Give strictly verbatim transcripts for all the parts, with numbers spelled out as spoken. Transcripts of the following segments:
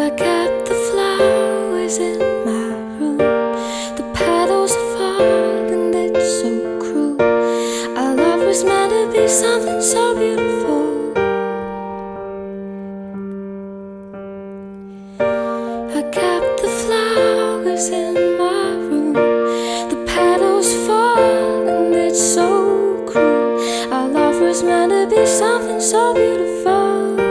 I kept the flowers in my room. The petals are falling, it's so cruel. Our love was meant to be something so beautiful. I kept the flowers in my room. The petals fall and it's so cruel. Our love was meant to be something so beautiful.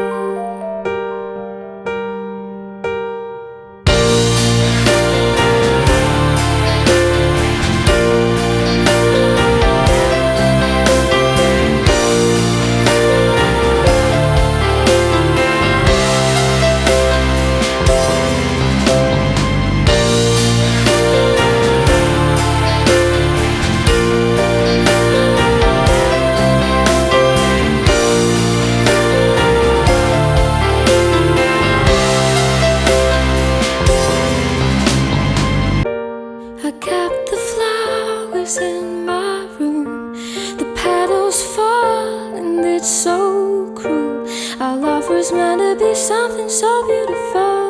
I kept the flowers in my room. The petals fall and it's so cruel. Our love was meant to be something so beautiful.